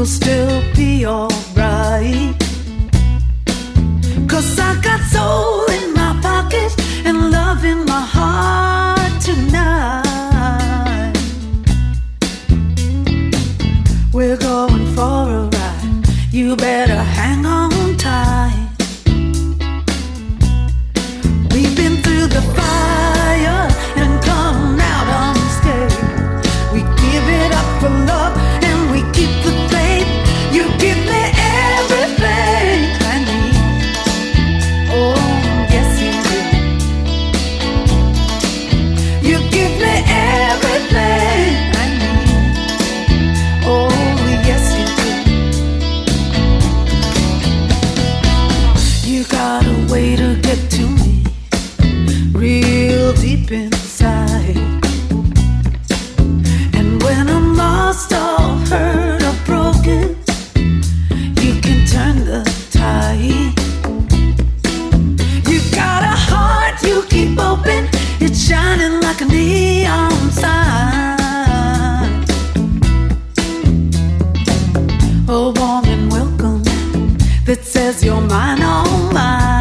still be alright. 'Cause I got soul in my pocket and love in my heart tonight. We're going for a ride, you better hang on tight. We've been through the fire and come out unscathed. We give it up for love and we keep the faith. You give me everything I need. Oh, yes you do. You give me everything I need. Oh, yes you do. You got a way to get to me, real deep inside. And when I'm lost or hurt or broken, you can turn the tide. You got a heart you keep open, it's shining like a neon sign. A warm and welcome that says you're mine, oh mine.